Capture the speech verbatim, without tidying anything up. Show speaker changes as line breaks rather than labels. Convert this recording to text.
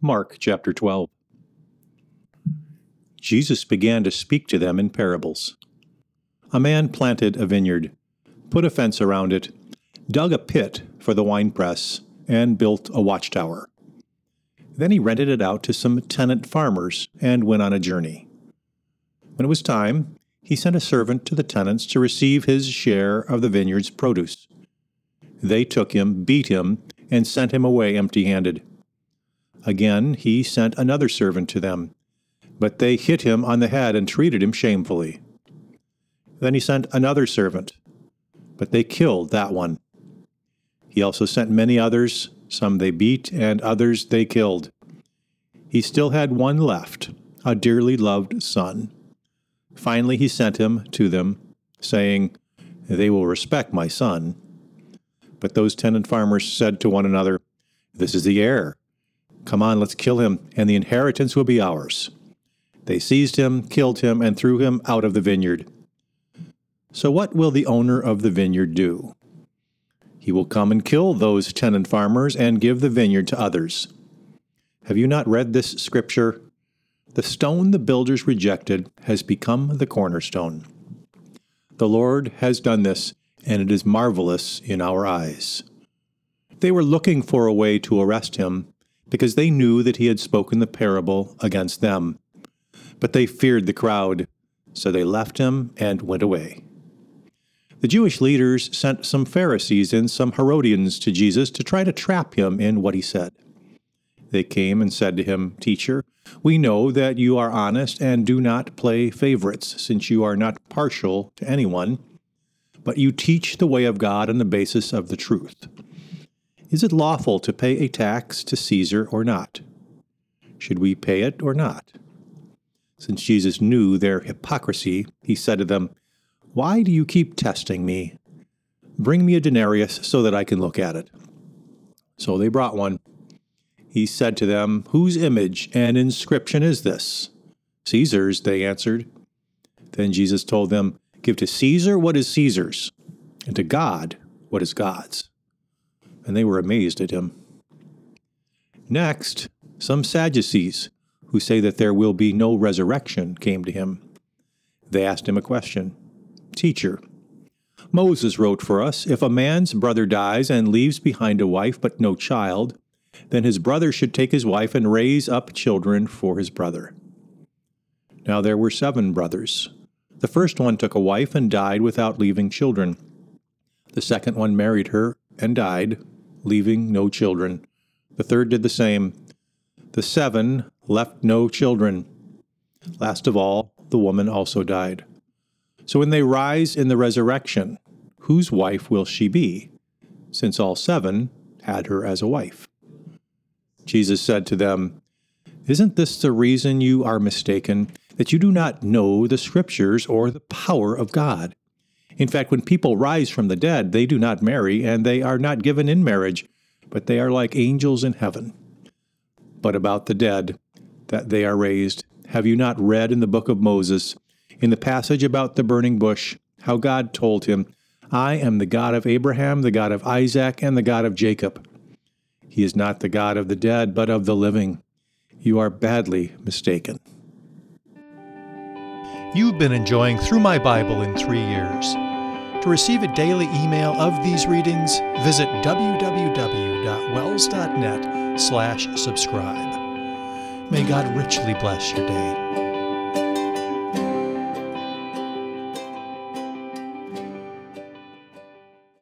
Mark chapter twelve. Jesus began to speak to them in parables. A man planted a vineyard, put a fence around it, dug a pit for the winepress, and built a watchtower. Then he rented it out to some tenant farmers and went on a journey. When it was time, he sent a servant to the tenants to receive his share of the vineyard's produce. They took him, beat him, and sent him away empty-handed. Again, he sent another servant to them, but they hit him on the head and treated him shamefully. Then he sent another servant, but they killed that one. He also sent many others, some they beat, and others they killed. He still had one left, a dearly loved son. Finally he sent him to them, saying, "They will respect my son." But those tenant farmers said to one another, "This is the heir. Come on, let's kill him, and the inheritance will be ours." They seized him, killed him, and threw him out of the vineyard. So what will the owner of the vineyard do? He will come and kill those tenant farmers and give the vineyard to others. Have you not read this scripture? The stone the builders rejected has become the cornerstone. The Lord has done this, and it is marvelous in our eyes. They were looking for a way to arrest him, because they knew that he had spoken the parable against them. But they feared the crowd, so they left him and went away. The Jewish leaders sent some Pharisees and some Herodians to Jesus to try to trap him in what he said. They came and said to him, "Teacher, we know that you are honest and do not play favorites, since you are not partial to anyone, but you teach the way of God on the basis of the truth. Is it lawful to pay a tax to Caesar or not? Should we pay it or not?" Since Jesus knew their hypocrisy, he said to them, "Why do you keep testing me? Bring me a denarius so that I can look at it." So they brought one. He said to them, "Whose image and inscription is this?" "Caesar's," they answered. Then Jesus told them, "Give to Caesar what is Caesar's, and to God what is God's." And they were amazed at him. Next, some Sadducees, who say that there will be no resurrection, came to him. They asked him a question. "Teacher, Moses wrote for us, if a man's brother dies and leaves behind a wife but no child, then his brother should take his wife and raise up children for his brother. Now there were seven brothers. The first one took a wife and died without leaving children. The second one married her and died, leaving no children. The third did the same. The seven left no children. Last of all, the woman also died. So when they rise in the resurrection, whose wife will she be, since all seven had her as a wife?" Jesus said to them, "Isn't this the reason you are mistaken, that you do not know the Scriptures or the power of God? In fact, when people rise from the dead, they do not marry, and they are not given in marriage, but they are like angels in heaven. But about the dead, that they are raised, have you not read in the book of Moses, in the passage about the burning bush, how God told him, 'I am the God of Abraham, the God of Isaac, and the God of Jacob'? He is not the God of the dead, but of the living. You are badly mistaken."
You've been enjoying Through My Bible in Three Years. To receive a daily email of these readings, visit w w w dot wells dot net slash subscribe. May God richly bless your day.